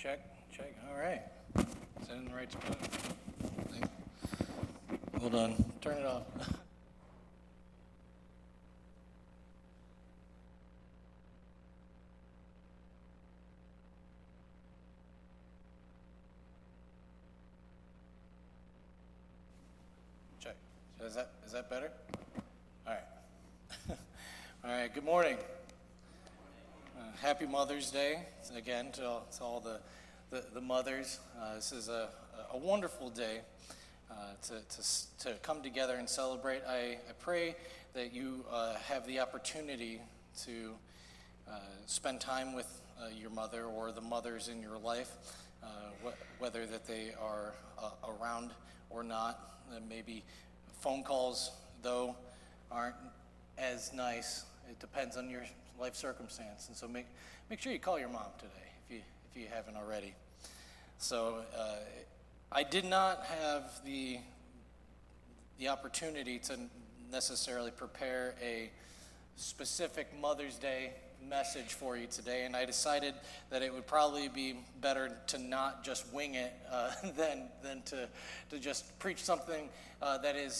Check. All right. Is that in the right spot? Hold on. Turn it off. Check. So is that better? All right. All right. Good morning. Happy Mother's Day again to all the mothers. This is a wonderful day to come together and celebrate. I pray that you have the opportunity to spend time with your mother or the mothers in your life, whether that they are around or not. Maybe phone calls, though, aren't as nice. It depends on your life circumstance, and so make sure you call your mom today if you haven't already. So I did not have the opportunity to necessarily prepare a specific Mother's Day message for you today, and I decided that it would probably be better to not just wing it than to just preach something that is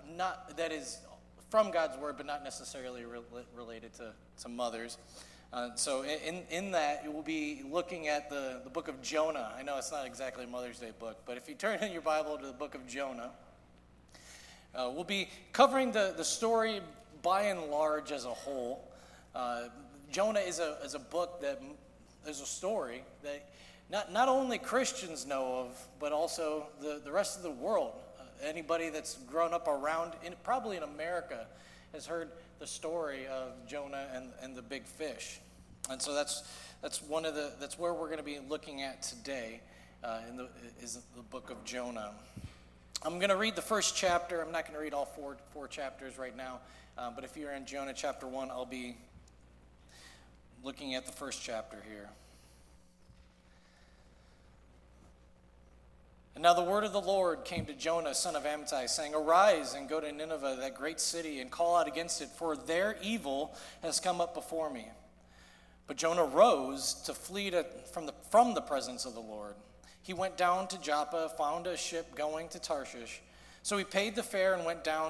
from God's Word, but not necessarily related to mothers. So in that, you will be looking at the book of Jonah. I know it's not exactly a Mother's Day book, but if you turn in your Bible to the book of Jonah, we'll be covering the story by and large as a whole. Jonah is a book that is a story that not only Christians know of, but also the rest of the world. Anybody that's grown up around, probably in America, has heard the story of Jonah and the big fish, and so that's where we're going to be looking at today. Is the book of Jonah. I'm going to read the first chapter. I'm not going to read all four chapters right now, but if you're in Jonah chapter 1, I'll be looking at the first chapter here. And now the word of the Lord came to Jonah, son of Amittai, saying, "Arise and go to Nineveh, that great city, and call out against it, for their evil has come up before me." But Jonah rose to flee from the presence of the Lord. He went down to Joppa, found a ship going to Tarshish. So he paid the fare and went down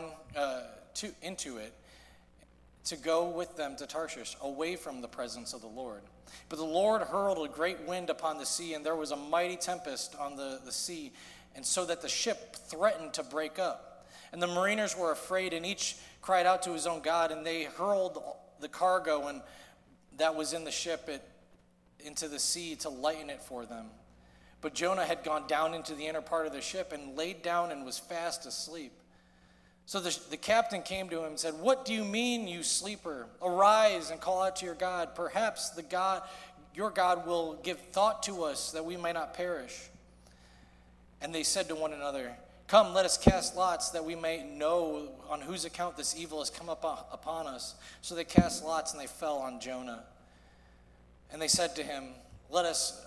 into it to go with them to Tarshish, away from the presence of the Lord. But the Lord hurled a great wind upon the sea, and there was a mighty tempest on the sea, and so that the ship threatened to break up. And the mariners were afraid, and each cried out to his own God, and they hurled the cargo and that was in the ship into the sea to lighten it for them. But Jonah had gone down into the inner part of the ship and laid down and was fast asleep. So the captain came to him and said, "What do you mean, you sleeper? Arise and call out to your God. Perhaps your God will give thought to us that we may not perish." And they said to one another, "Come, let us cast lots that we may know on whose account this evil has come upon us." So they cast lots, and they fell on Jonah. And they said to him, Let us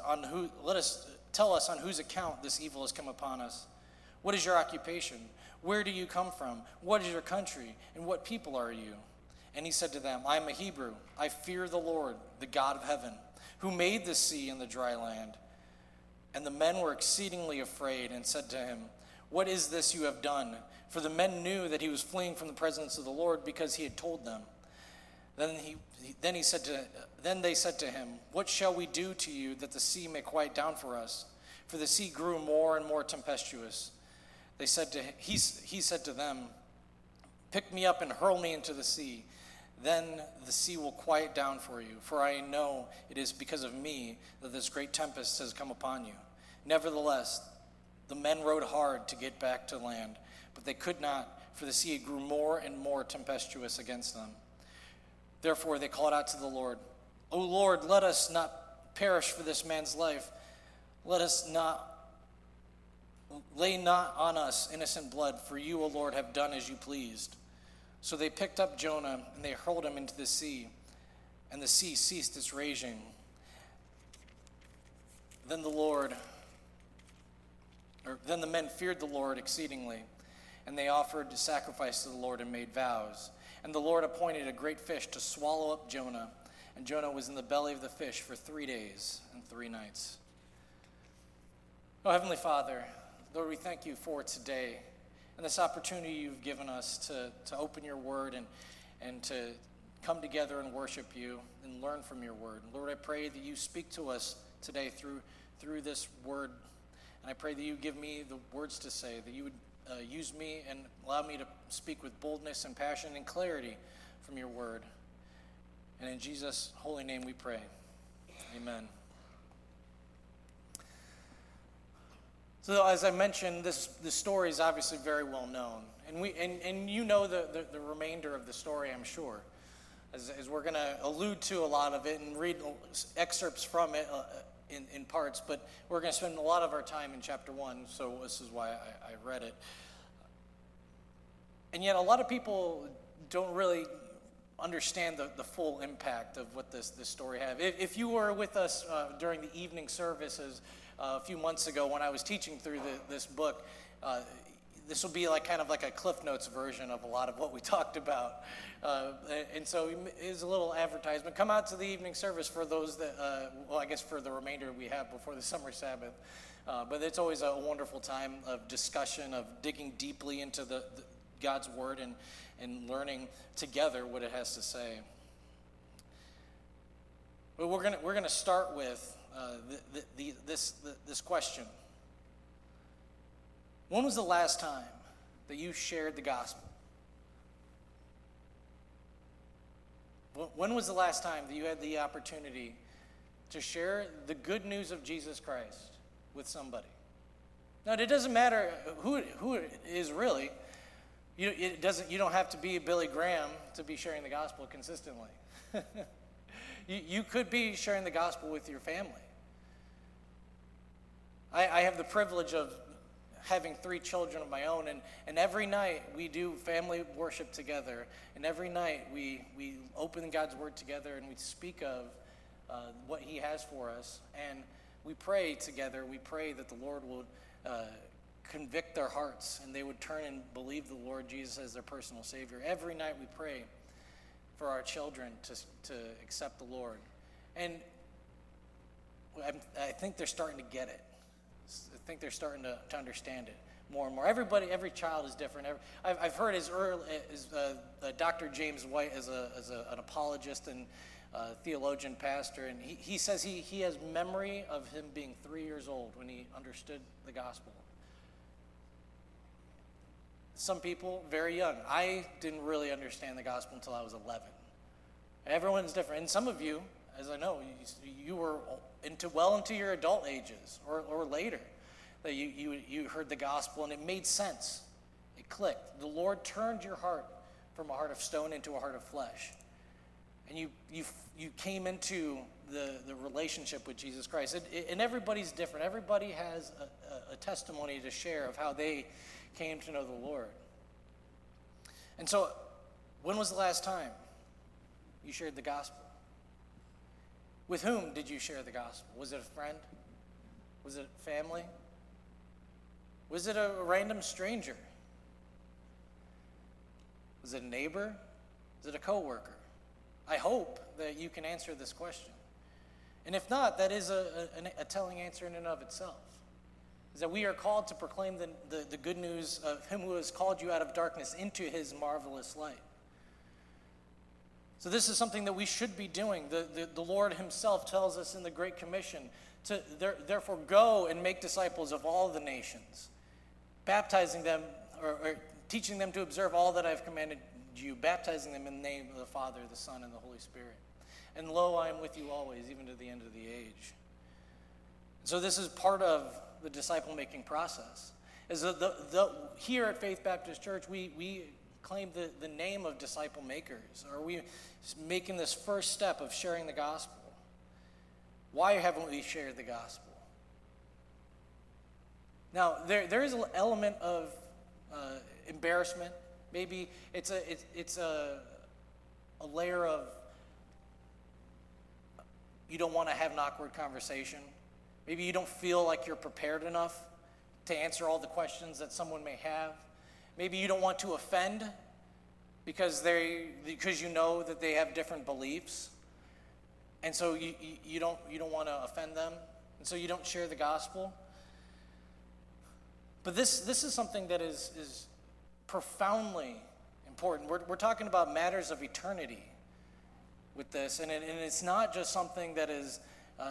tell us on whose account this evil has come upon us. What is your occupation? Where do you come from? What is your country? And what people are you?" And he said to them, "I am a Hebrew. I fear the Lord, the God of heaven, who made the sea and the dry land." And the men were exceedingly afraid and said to him, "What is this you have done?" For the men knew that he was fleeing from the presence of the Lord, because he had told them. Then they said to him, "What shall we do to you that the sea may quiet down for us?" For the sea grew more and more tempestuous. He said to them, "Pick me up and hurl me into the sea. Then the sea will quiet down for you, for I know it is because of me that this great tempest has come upon you." Nevertheless, the men rowed hard to get back to land, but they could not, for the sea grew more and more tempestuous against them. Therefore they called out to the Lord, "O Lord, let us not perish for this man's life. Lay not on us innocent blood, for you, O Lord, have done as you pleased." So they picked up Jonah, and they hurled him into the sea, and the sea ceased its raging. Then the men feared the Lord exceedingly, and they offered sacrifice to the Lord and made vows. And the Lord appointed a great fish to swallow up Jonah, and Jonah was in the belly of the fish for 3 days and 3 nights. Oh, Heavenly Father, Lord, we thank you for today and this opportunity you've given us to open your word and to come together and worship you and learn from your word. Lord, I pray that you speak to us today through this word. And I pray that you give me the words to say, that you would use me and allow me to speak with boldness and passion and clarity from your word. And in Jesus' holy name we pray. Amen. So as I mentioned, this story is obviously very well known. And you know the remainder of the story, I'm sure, as we're going to allude to a lot of it and read excerpts from it in parts, but we're going to spend a lot of our time in chapter 1, so this is why I read it. And yet a lot of people don't really understand the full impact of what this story has. If you were with us during the evening services a few months ago when I was teaching through this book, this will be kind of like a Cliff Notes version of a lot of what we talked about. And so it's a little advertisement. Come out to the evening service for those that, I guess for the remainder we have before the summer Sabbath. But it's always a wonderful time of discussion, of digging deeply into the God's Word and learning together what it has to say. But we're gonna start with this question. When was the last time that you shared the gospel? When was the last time that you had the opportunity to share the good news of Jesus Christ with somebody? Now, it doesn't matter who it is really. You don't have to be Billy Graham to be sharing the gospel consistently. You could be sharing the gospel with your family. I have the privilege of having 3 children of my own, and every night we do family worship together, and every night we open God's Word together and we speak of what He has for us, and we pray together. We pray that the Lord will convict their hearts and they would turn and believe the Lord Jesus as their personal Savior. Every night we pray for our children to accept the Lord, and I think they're starting to get it. I think they're starting to understand it more and more. Every child is different. I've heard as Dr. James White as an apologist and theologian pastor, and he says he has memory of him being 3 years old when he understood the gospel. Some people, very young. I didn't really understand the gospel until I was 11. Everyone's different. And some of you, as I know, you were well into your adult ages or later, that you heard the gospel and it made sense. It clicked. The Lord turned your heart from a heart of stone into a heart of flesh. And you came into the relationship with Jesus Christ. And everybody's different. Everybody has a testimony to share of how they came to know the Lord. And so, when was the last time you shared the gospel? With whom did you share the gospel? Was it a friend? Was it family? Was it a random stranger? Was it a neighbor? Was it a coworker? I hope that you can answer this question. And if not, that is a telling answer in and of itself. Is that we are called to proclaim the good news of Him who has called you out of darkness into His marvelous light. So this is something that we should be doing. The Lord Himself tells us in the Great Commission to therefore go and make disciples of all the nations, baptizing them or teaching them to observe all that I've commanded you, baptizing them in the name of the Father, the Son, and the Holy Spirit. And lo, I am with you always, even to the end of the age. So this is part of the disciple-making process. Is here at Faith Baptist Church, we claim the name of disciple makers. Are we making this first step of sharing the gospel? Why haven't we shared the gospel? Now, there is an element of embarrassment. Maybe it's a layer of you don't want to have an awkward conversation. Maybe you don't feel like you're prepared enough to answer all the questions that someone may have. Maybe you don't want to offend because you know that they have different beliefs. And so you don't want to offend them. And so you don't share the gospel. But this is something that is profoundly important. We're talking about matters of eternity with this, and it's not just something that is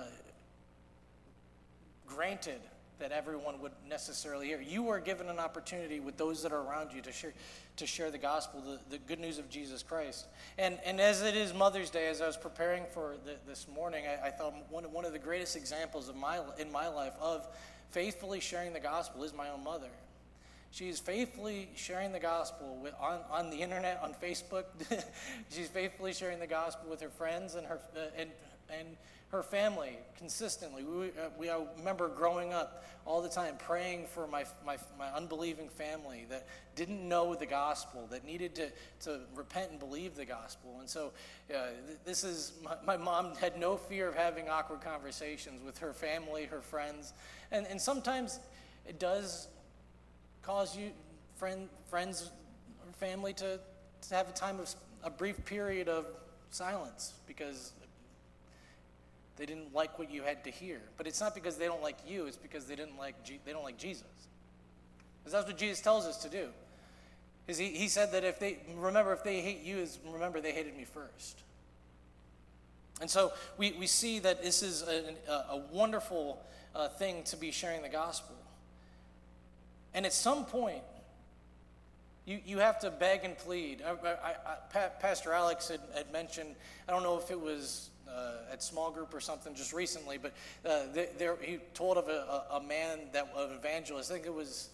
granted that everyone would necessarily hear. You are given an opportunity with those that are around you to share the gospel, the good news of Jesus Christ. And as it is Mother's Day, as I was preparing for this morning, I thought one of the greatest examples in my life of faithfully sharing the gospel is my own mother. She is faithfully sharing the gospel on the internet, on Facebook. She's faithfully sharing the gospel with her friends and her family consistently. I remember growing up all the time praying for my unbelieving family that didn't know the gospel, that needed to repent and believe the gospel. And so this is, my mom had no fear of having awkward conversations with her family, her friends. And sometimes it does cause you, friends or family to have a brief period of silence because they didn't like what you had to hear. But it's not because they don't like you, it's because they don't like Jesus. Because that's what Jesus tells us to do. He said that if they hate you, remember they hated me first. And so we see that this is a wonderful thing to be sharing the gospel. And at some point, you have to beg and plead. Pastor Alex had mentioned, I don't know if it was at small group or something just recently, but he told of a man, an evangelist, I think it was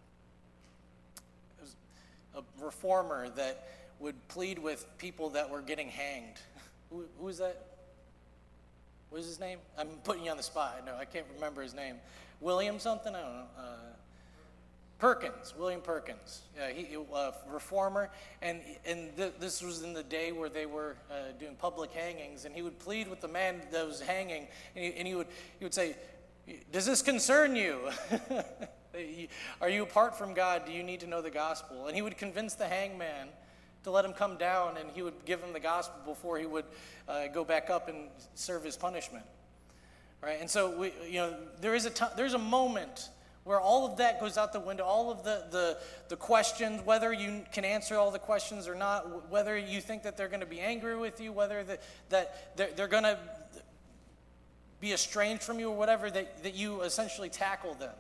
a reformer that would plead with people that were getting hanged. Who was that? What was his name? I'm putting you on the spot. No, I can't remember his name. William something? I don't know. William Perkins. He reformer, and this was in the day where they were doing public hangings, and he would plead with the man that was hanging, and he would say, "Does this concern you? Are you apart from God? Do you need to know the gospel?" And he would convince the hangman to let him come down, and he would give him the gospel before he would go back up and serve his punishment. Right, and so there's a moment where all of that goes out the window, all of the questions, whether you can answer all the questions or not, whether you think that they're going to be angry with you, whether that they're going to be estranged from you or whatever, that you essentially tackle them.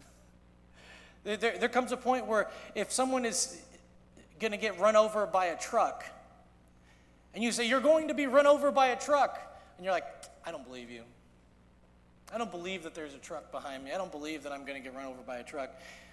There comes a point where if someone is going to get run over by a truck, and you say, "You're going to be run over by a truck," and you're like, "I don't believe you. I don't believe that there's a truck behind me. I don't believe that I'm going to get run over by a truck."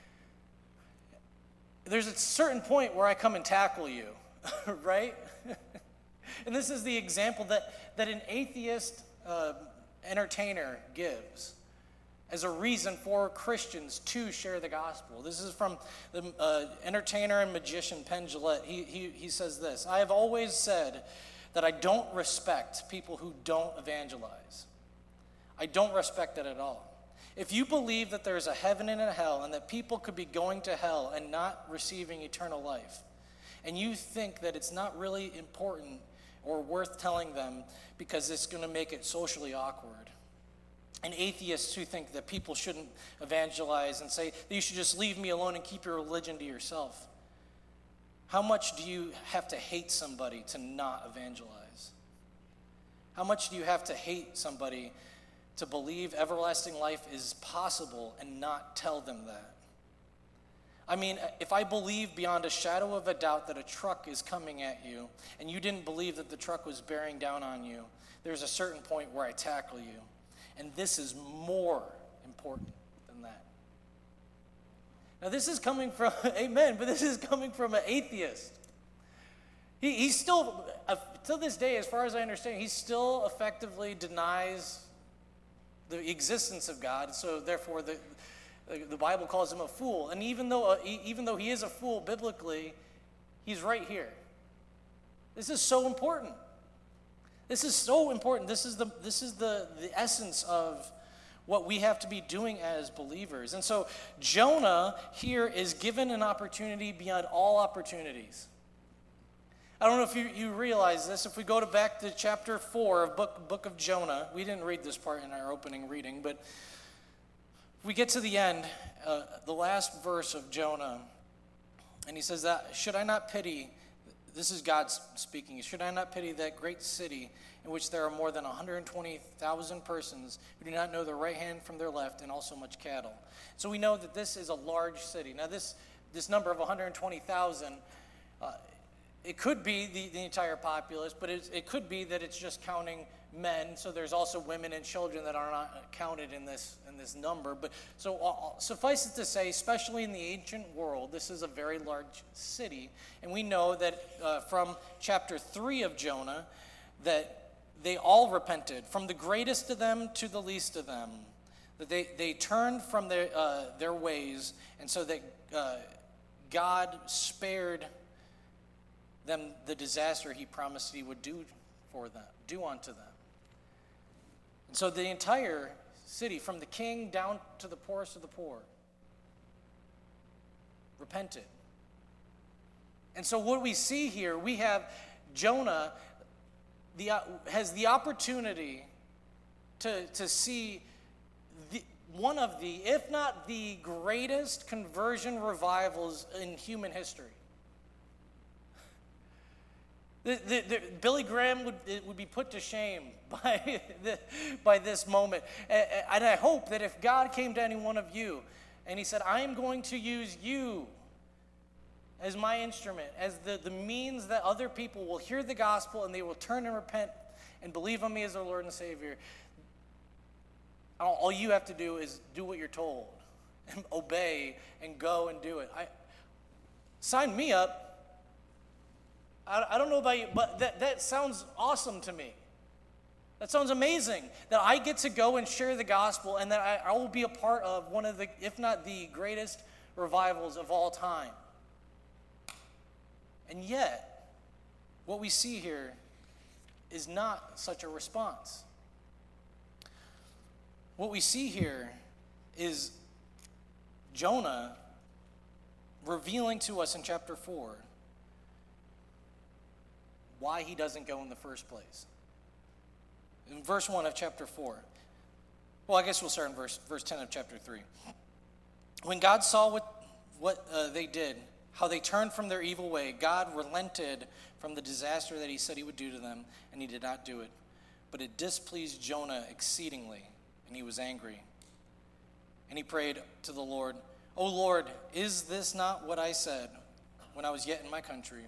There's a certain point where I come and tackle you, right? And this is the example that an atheist entertainer gives as a reason for Christians to share the gospel. This is from the entertainer and magician Penn Jillette. He says this: "I have always said that I don't respect people who don't evangelize. I don't respect that at all. If you believe that there's a heaven and a hell and that people could be going to hell and not receiving eternal life, and you think that it's not really important or worth telling them because it's going to make it socially awkward, and atheists who think that people shouldn't evangelize and say that you should just leave me alone and keep your religion to yourself, how much do you have to hate somebody to not evangelize? How much do you have to hate somebody to believe everlasting life is possible and not tell them that? I mean, if I believe beyond a shadow of a doubt that a truck is coming at you and you didn't believe that the truck was bearing down on you, there's a certain point where I tackle you. And this is more important than that." Now this is coming from, amen, but this is coming from an atheist. He still, to this day, as far as I understand, he still effectively denies the existence of God, so therefore the Bible calls him a fool. And even though he is a fool biblically, he's right here. This is so important. This is so important. This is the essence of what we have to be doing as believers. And so Jonah here is given an opportunity beyond all opportunities. I don't know if you realize this. If we go back to chapter 4 of book of Jonah, we didn't read this part in our opening reading, but We get to the end, the last verse of Jonah, and he says that, should I not pity, this is God speaking, should I not pity that great city in which there are more than 120,000 persons who do not know their right hand from their left, and also much cattle? So we know that this is a large city. Now this number of 120,000, it could be the entire populace, but it could be that it's just counting men. So there's also women and children that are not counted in this number. But so suffice it to say, especially in the ancient world, this is a very large city. And we know that from chapter 3 of Jonah, that they all repented, from the greatest of them to the least of them. That they turned from their ways, and so that God spared them the disaster he promised he would do unto them. And so the entire city, from the king down to the poorest of the poor, repented. And so what we see here, we have Jonah has the opportunity to see one of the, if not the greatest conversion revivals in human history. Billy Graham would be put to shame by this moment. And I hope that if God came to any one of you and he said, I am going to use you as my instrument, as the means that other people will hear the gospel and they will turn and repent and believe on me as their Lord and Savior, all you have to do is do what you're told and obey and go and do it. Sign me up. I don't know about you, but that sounds awesome to me. That sounds amazing, that I get to go and share the gospel and that I will be a part of one of the, if not the greatest revivals of all time. And yet, what we see here is not such a response. What we see here is Jonah revealing to us in chapter 4 why he doesn't go in the first place. In verse 1 of chapter 4. Well, I guess we'll start in verse 10 of chapter 3. When God saw what they did, how they turned from their evil way, God relented from the disaster that he said he would do to them, and he did not do it. But it displeased Jonah exceedingly, and he was angry. And he prayed to the Lord, O Lord, is this not what I said when I was yet in my country?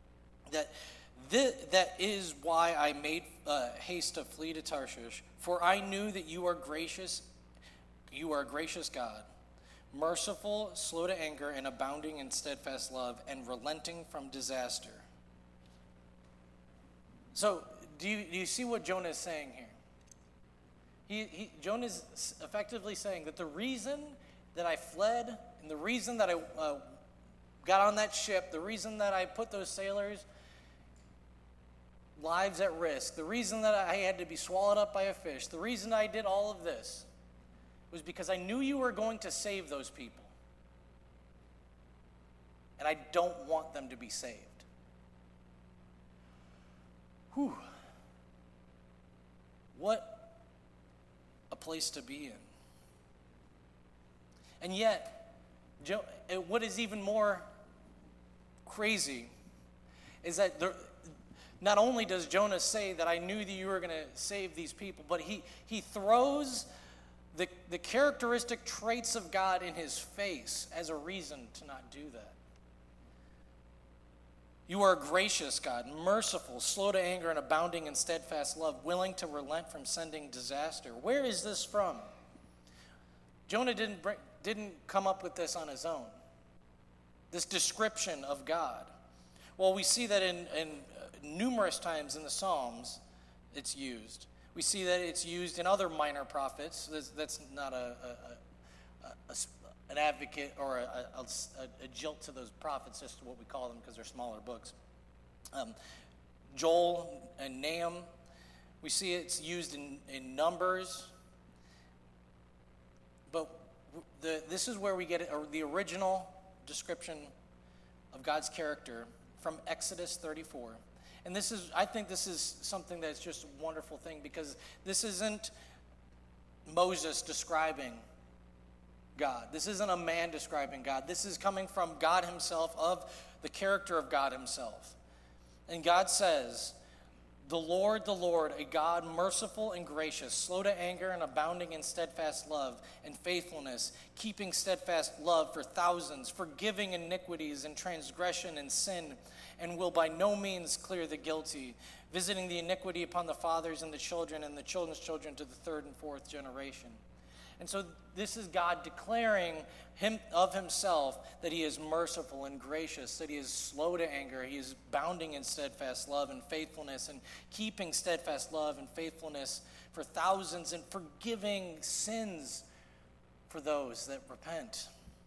That is why I made haste to flee to Tarshish, for I knew that you are gracious. You are a gracious God, merciful, slow to anger, and abounding in steadfast love, and relenting from disaster. So, do you see what Jonah is saying here? Jonah is effectively saying that the reason that I fled, and the reason that I got on that ship, the reason that I put those sailors' lives at risk, the reason that I had to be swallowed up by a fish, the reason I did all of this was because I knew you were going to save those people. And I don't want them to be saved. Whew. What a place to be in. And yet, what is even more crazy is that not only does Jonah say that I knew that you were going to save these people, but he throws the characteristic traits of God in his face as a reason to not do that. You are a gracious God, merciful, slow to anger, and abounding in steadfast love, willing to relent from sending disaster. Where is this from? Jonah didn't come up with this on his own. This description of God. Well, we see that in numerous times in the Psalms it's used. We see that it's used in other minor prophets. That's not an advocate or a jilt to those prophets, just what we call them because they're smaller books. Joel and Nahum, we see it's used in Numbers. But this is where we get the original description of God's character from Exodus 34. And I think this is something that's just a wonderful thing, because this isn't Moses describing God. This isn't a man describing God. This is coming from God himself, of the character of God himself. And God says, the Lord, a God merciful and gracious, slow to anger and abounding in steadfast love and faithfulness, keeping steadfast love for thousands, forgiving iniquities and transgression and sin, and will by no means clear the guilty, visiting the iniquity upon the fathers and the children's children to the third and fourth generation. And so this is God declaring of himself that he is merciful and gracious, that he is slow to anger, he is abounding in steadfast love and faithfulness, and keeping steadfast love and faithfulness for thousands, and forgiving sins for those that repent.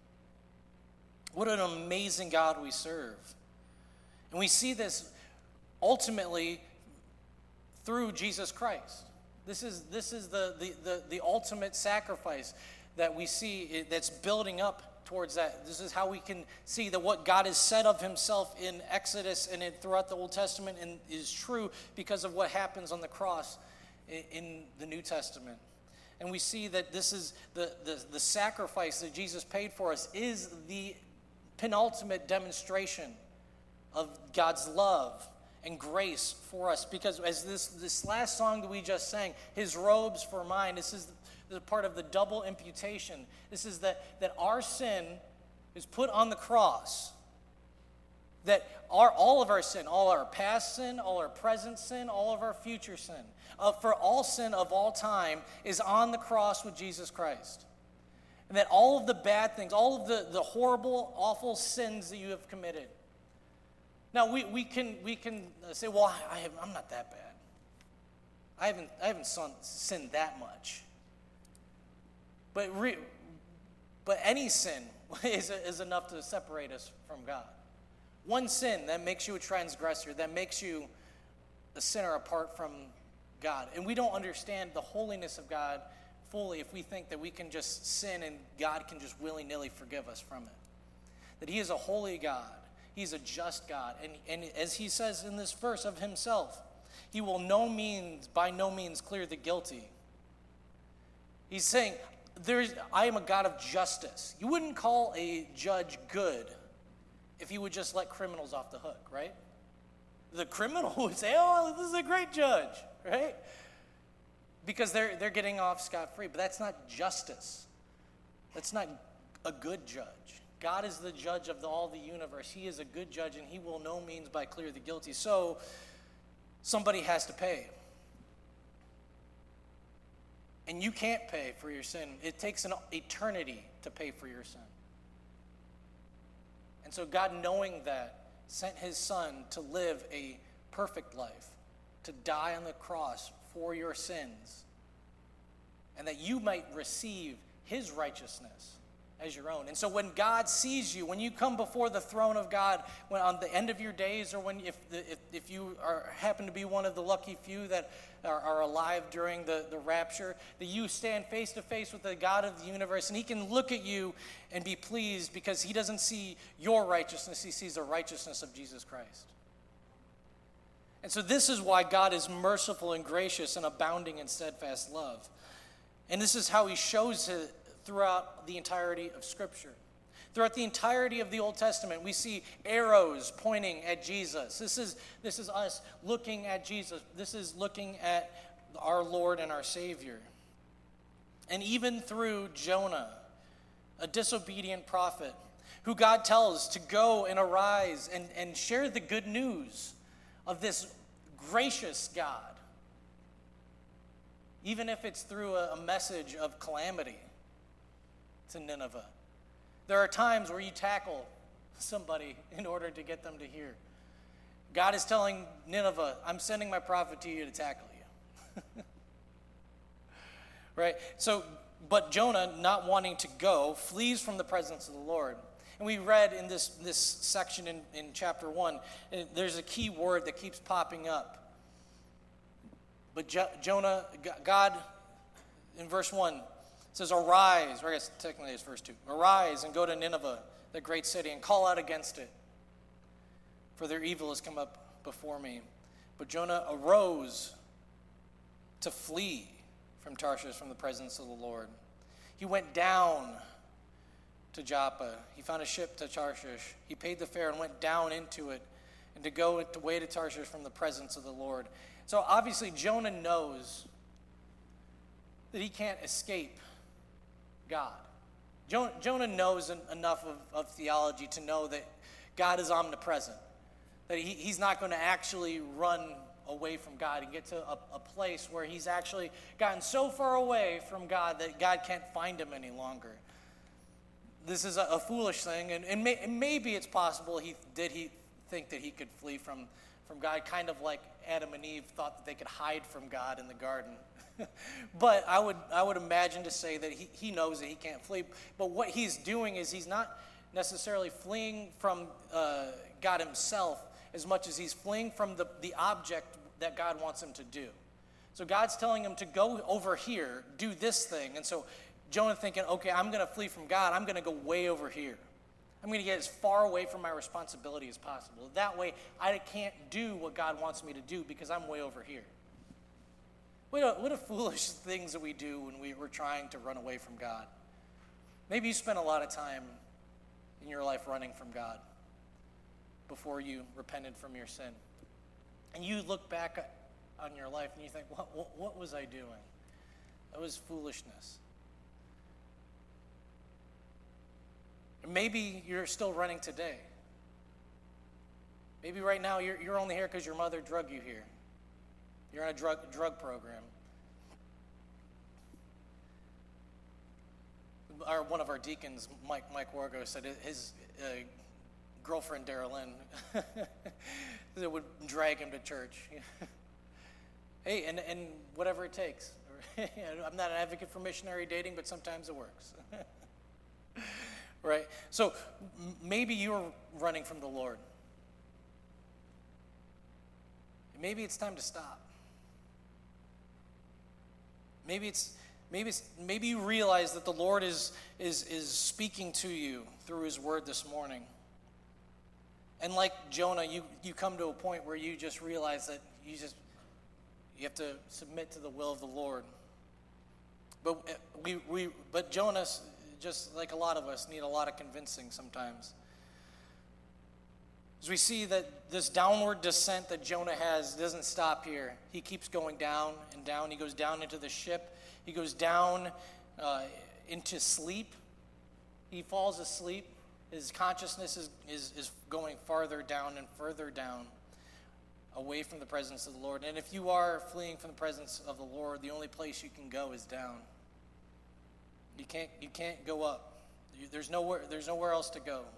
What an amazing God we serve. And we see this ultimately through Jesus Christ. This is the ultimate sacrifice that we see that's building up towards that. This is how we can see that what God has said of himself in Exodus and throughout the Old Testament and is true because of what happens on the cross in the New Testament. And we see that this is the sacrifice that Jesus paid for us is the penultimate demonstration of God's love and grace for us, because as this last song that we just sang, his robes for mine, this is the part of the double imputation. This is that our sin is put on the cross, that all of our sin, all our past sin, all our present sin, all of our future sin, for all sin of all time is on the cross with Jesus Christ. And that all of the bad things, all of the horrible, awful sins that you have committed. Now we can say, well, I'm not that bad. I haven't sinned that much. But any sin is enough to separate us from God. One sin that makes you a transgressor, that makes you a sinner apart from God. And we don't understand the holiness of God fully if we think that we can just sin and God can just willy-nilly forgive us from it. That he is a holy God. He's a just God. And as he says in this verse of himself, he will by no means clear the guilty. He's saying, I am a God of justice. You wouldn't call a judge good if he would just let criminals off the hook, right? The criminal would say, oh, this is a great judge, right? Because they're getting off scot-free. But that's not justice. That's not a good judge. God is the judge of all the universe. He is a good judge, and he will no means by clear the guilty. So somebody has to pay. And you can't pay for your sin. It takes an eternity to pay for your sin. And so God, knowing that, sent his son to live a perfect life, to die on the cross for your sins, and that you might receive his righteousness as your own. And so when God sees you, when you come before the throne of God, when on the end of your days, or when if you happen to be one of the lucky few that are alive during the rapture, that you stand face to face with the God of the universe, and he can look at you and be pleased because he doesn't see your righteousness, he sees the righteousness of Jesus Christ. And so this is why God is merciful and gracious and abounding in steadfast love. And this is how he shows it throughout the entirety of Scripture. Throughout the entirety of the Old Testament, we see arrows pointing at Jesus. This is us looking at Jesus. This is looking at our Lord and our Savior. And even through Jonah, a disobedient prophet, who God tells to go and arise and share the good news of this gracious God, even if it's through a message of calamity to Nineveh. There are times where you tackle somebody in order to get them to hear. God is telling Nineveh, I'm sending my prophet to you to tackle you. Right? So, but Jonah, not wanting to go, flees from the presence of the Lord. And we read in this section in chapter 1, there's a key word that keeps popping up. But Jonah, God, in verse 1, says, arise, or I guess technically it's verse 2. Arise and go to Nineveh, the great city, and call out against it, for their evil has come up before me. But Jonah arose to flee from Tarshish, from the presence of the Lord. He went down to Joppa. He found a ship to Tarshish. He paid the fare and went down into it, and to go away to Tarshish from the presence of the Lord. So obviously Jonah knows that he can't escape God. Jonah knows enough of theology to know that God is omnipresent, that he's not going to actually run away from God and get to a place where he's actually gotten so far away from God that God can't find him any longer. This is a foolish thing, and maybe it's possible he think that he could flee from God, kind of like Adam and Eve thought that they could hide from God in the garden. But I would imagine to say that he knows that he can't flee. But what he's doing is he's not necessarily fleeing from God himself as much as he's fleeing from the object that God wants him to do. So God's telling him to go over here, do this thing. And so Jonah thinking, okay, I'm going to flee from God. I'm going to go way over here. I'm going to get as far away from my responsibility as possible. That way, I can't do what God wants me to do because I'm way over here. What a foolish things that we do when we're trying to run away from God. Maybe you spent a lot of time in your life running from God before you repented from your sin. And you look back on your life and you think, what was I doing? That was foolishness. Maybe you're still running today. Maybe right now you're only here because your mother drugged you here. You're on a drug program. One of our deacons, Mike Wargo, said his girlfriend, Daryl Lynn, that would drag him to church. Hey, and whatever it takes. I'm not an advocate for missionary dating, but sometimes it works. Right? So maybe you're running from the Lord. Maybe it's time to stop. Maybe you realize that the Lord is speaking to you through his word this morning. And like Jonah, you come to a point where you just realize that you have to submit to the will of the Lord. But Jonah, just like a lot of us, need a lot of convincing sometimes. As we see that this downward descent that Jonah has doesn't stop here. He keeps going down and down. He goes down into the ship. He goes down into sleep. He falls asleep. His consciousness is going farther down and further down, away from the presence of the Lord. And if you are fleeing from the presence of the Lord, the only place you can go is down. You can't go up. There's nowhere else to go.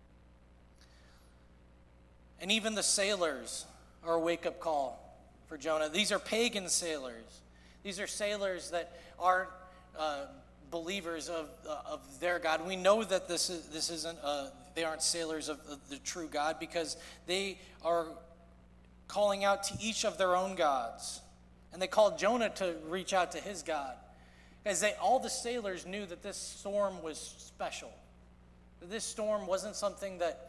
And even the sailors are a wake-up call for Jonah. These are pagan sailors. These are sailors that aren't believers of their God. We know that this isn't. They aren't sailors of the true God because they are calling out to each of their own gods, and they called Jonah to reach out to his God. As all the sailors knew that this storm was special. That this storm wasn't something that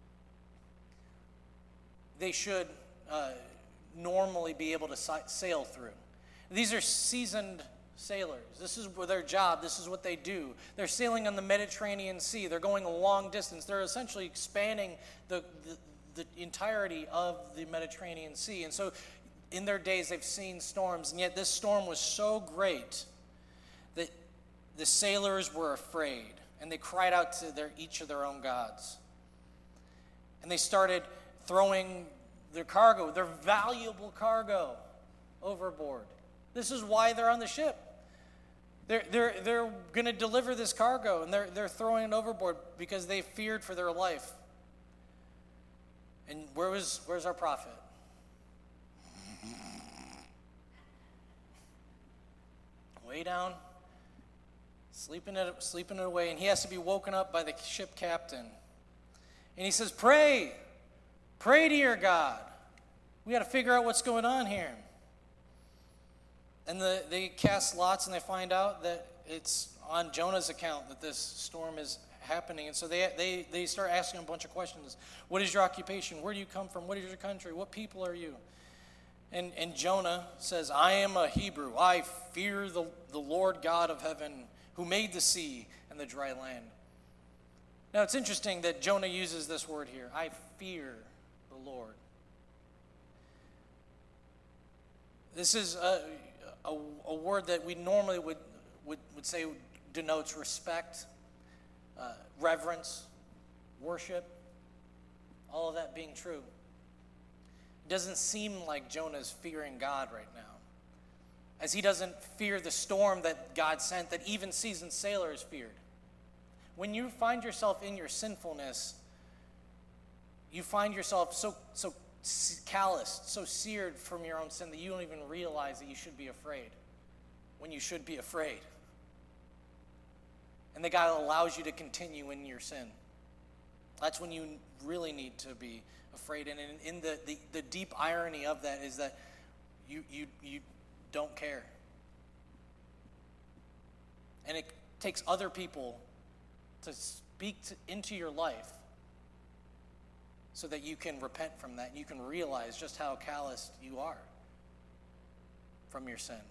they should normally be able to sail through. These are seasoned sailors. This is their job. This is what they do. They're sailing on the Mediterranean Sea. They're going a long distance. They're essentially spanning the entirety of the Mediterranean Sea. And so in their days, they've seen storms, and yet this storm was so great that the sailors were afraid, and they cried out to each of their own gods. And they started throwing their cargo, their valuable cargo, overboard. This is why they're on the ship. They're going to deliver this cargo, and they're throwing it overboard because they feared for their life. And where's our prophet? Way down, sleeping it away, and he has to be woken up by the ship captain. And he says, pray to your God. We got to figure out what's going on here. And they cast lots, and they find out that it's on Jonah's account that this storm is happening. And so they start asking a bunch of questions. What is your occupation? Where do you come from? What is your country? What people are you? And Jonah says, I am a Hebrew. I fear the Lord God of heaven, who made the sea and the dry land. Now, it's interesting that Jonah uses this word here. I fear the Lord. This is a word that we normally would say denotes respect, reverence, worship, all of that being true. It doesn't seem like Jonah is fearing God right now, as he doesn't fear the storm that God sent, that even seasoned sailors feared. When you find yourself in your sinfulness, you find yourself so calloused, so seared from your own sin that you don't even realize that you should be afraid when you should be afraid. And that God allows you to continue in your sin. That's when you really need to be afraid. And in the deep irony of that is that you don't care. And it takes other people to speak into your life so that you can repent from that. You can realize just how calloused you are from your sin.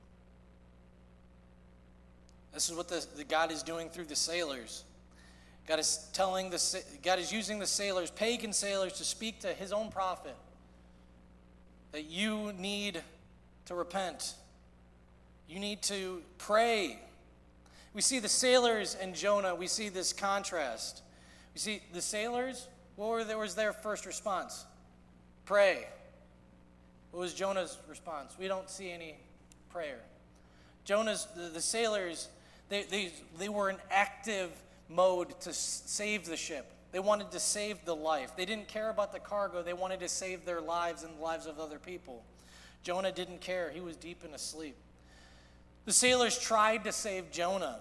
This is what the God is doing through the sailors. God is using the sailors, pagan sailors, to speak to his own prophet that you need to repent. You need to pray. We see the sailors and Jonah. We see this contrast. We see the sailors. What was their first response? Pray. What was Jonah's response? We don't see any prayer. The sailors, they were in active mode to save the ship. They wanted to save the life. They didn't care about the cargo. They wanted to save their lives and the lives of other people. Jonah didn't care. He was deep in a sleep. The sailors tried to save Jonah.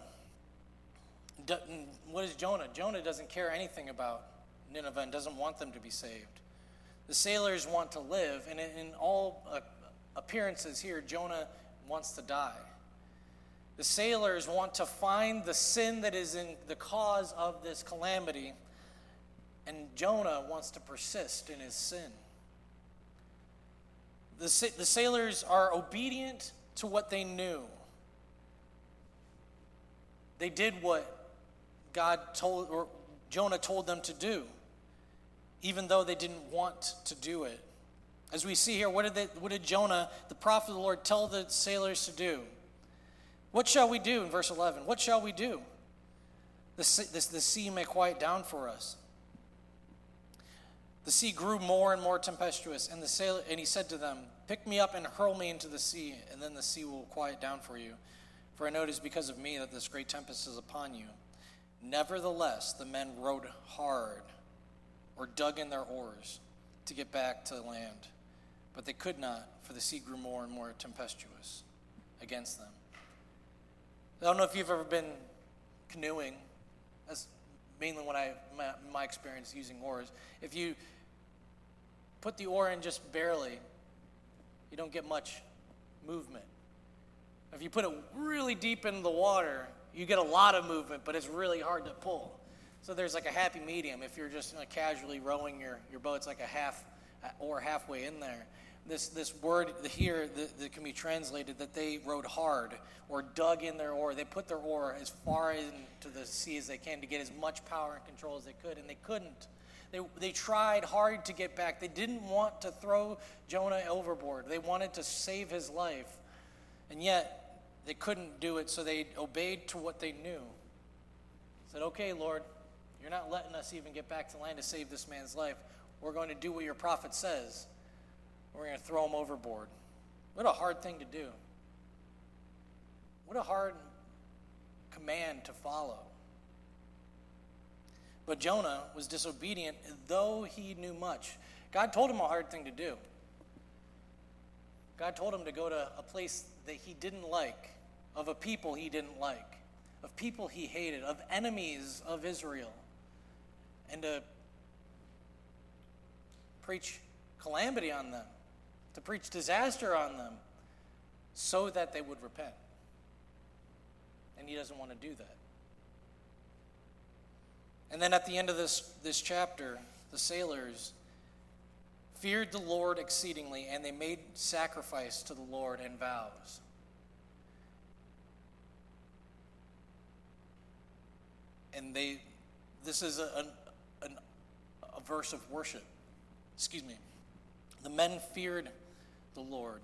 What is Jonah? Jonah doesn't care anything about Nineveh and doesn't want them to be saved. The sailors want to live, and in all appearances here, Jonah wants to die. The sailors want to find the sin that is in the cause of this calamity, and Jonah wants to persist in his sin. The sailors are obedient to what they knew. They did what Jonah told them to do, even though they didn't want to do it. As we see here, what did Jonah, the prophet of the Lord, tell the sailors to do? What shall we do in verse 11? What shall we do? The sea may quiet down for us. The sea grew more and more tempestuous, and he said to them, pick me up and hurl me into the sea, and then the sea will quiet down for you. For I know it is because of me that this great tempest is upon you. Nevertheless, the men rowed hard, or dug in their oars, to get back to land. But they could not, for the sea grew more and more tempestuous against them. I don't know if you've ever been canoeing. That's mainly my experience using oars. If you put the oar in just barely, you don't get much movement. If you put it really deep into the water, you get a lot of movement, but it's really hard to pull. So there's like a happy medium. If you're just casually rowing your boat, it's like a half or halfway in there. This word here that can be translated that they rowed hard or dug in their oar. They put their oar as far into the sea as they can to get as much power and control as they could, and they couldn't. They tried hard to get back. They didn't want to throw Jonah overboard. They wanted to save his life, and yet they couldn't do it, so they obeyed to what they knew. Said, okay, Lord, you're not letting us even get back to land to save this man's life. We're going to do what your prophet says. We're going to throw him overboard. What a hard thing to do. What a hard command to follow. But Jonah was disobedient, though he knew much. God told him a hard thing to do. God told him to go to a place that he didn't like, of a people he didn't like, of people he hated, of enemies of Israel, and to preach calamity on them, to preach disaster on them, so that they would repent. And he doesn't want to do that. And then at the end of this chapter, the sailors feared the Lord exceedingly, and they made sacrifice to the Lord and vows. And This is a verse of worship. Excuse me. The men feared the Lord.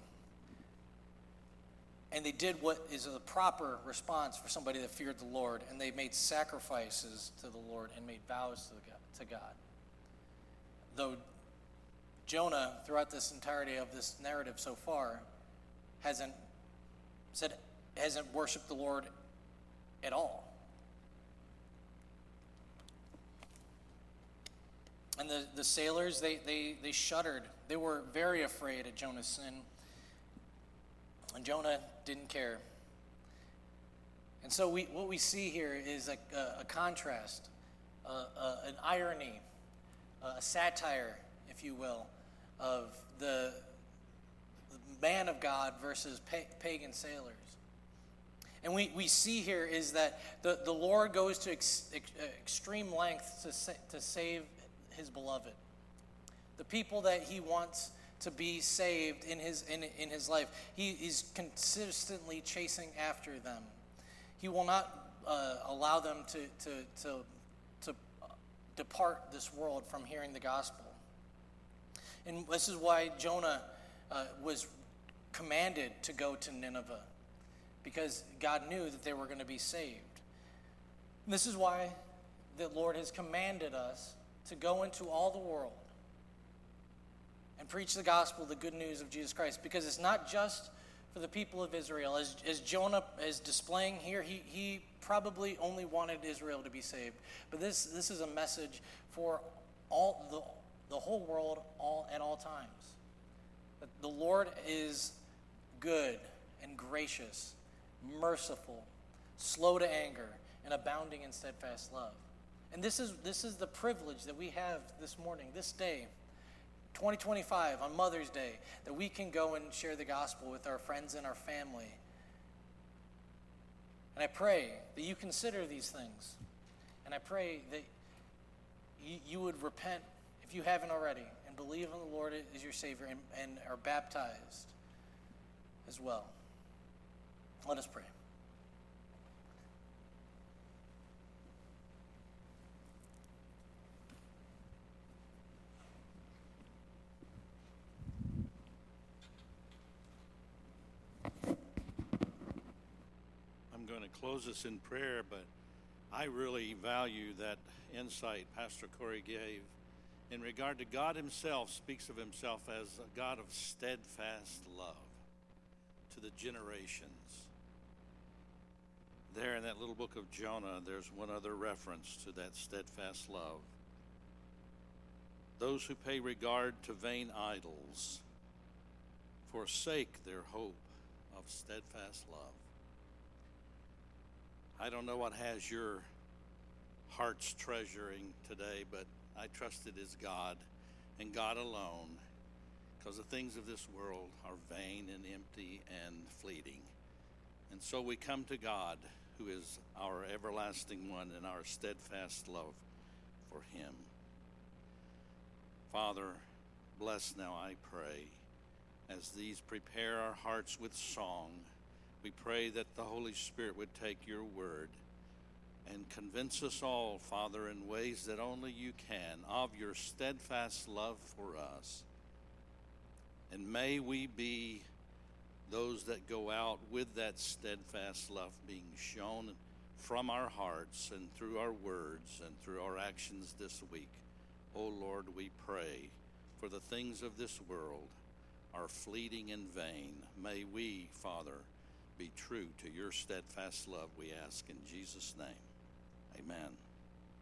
And they did what is a proper response for somebody that feared the Lord. And they made sacrifices to the Lord and made vows to God. Though Jonah, throughout this entirety of this narrative so far, hasn't worshipped the Lord at all. And the sailors, they shuddered. They were very afraid at Jonah's sin. And Jonah didn't care. And so what we see here is a contrast, an irony, a satire, if you will, of the man of God versus pagan sailors. And we see here is that the Lord goes to extreme lengths to save his beloved. The people that he wants to be saved in his life. He is consistently chasing after them. He will not allow them to depart this world from hearing the gospel. And this is why Jonah was commanded to go to Nineveh, because God knew that they were going to be saved. And this is why the Lord has commanded us to go into all the world and preach the gospel, the good news of Jesus Christ, because it's not just for the people of Israel. As Jonah is displaying here, he probably only wanted Israel to be saved. But this is a message for all the whole world at all times. That the Lord is good and gracious, merciful, slow to anger, and abounding in steadfast love. And this is the privilege that we have this morning, this day, 2025, on Mother's Day, that we can go and share the gospel with our friends and our family. And I pray that you consider these things. And I pray that you would repent, if you haven't already, and believe in the Lord as your Savior and are baptized as well. Let us pray. I'm going to close this in prayer, but I really value that insight Pastor Corey gave in regard to God himself. Speaks of himself as a God of steadfast love to the generations. There in that little book of Jonah, there's one other reference to that steadfast love. Those who pay regard to vain idols forsake their hope of steadfast love. I don't know what has your heart's treasuring today, but I trust it is God and God alone, because the things of this world are vain and empty and fleeting. And so we come to God, who is our everlasting one and our steadfast love for him. Father, bless now, I pray, as these prepare our hearts with song. We pray that the Holy Spirit would take your word and convince us all, Father, in ways that only you can, of your steadfast love for us. And may we be those that go out with that steadfast love being shown from our hearts and through our words and through our actions this week. Oh Lord, we pray, for the things of this world are fleeting and vain. May we, Father, be true to your steadfast love, we ask in Jesus' name. Amen.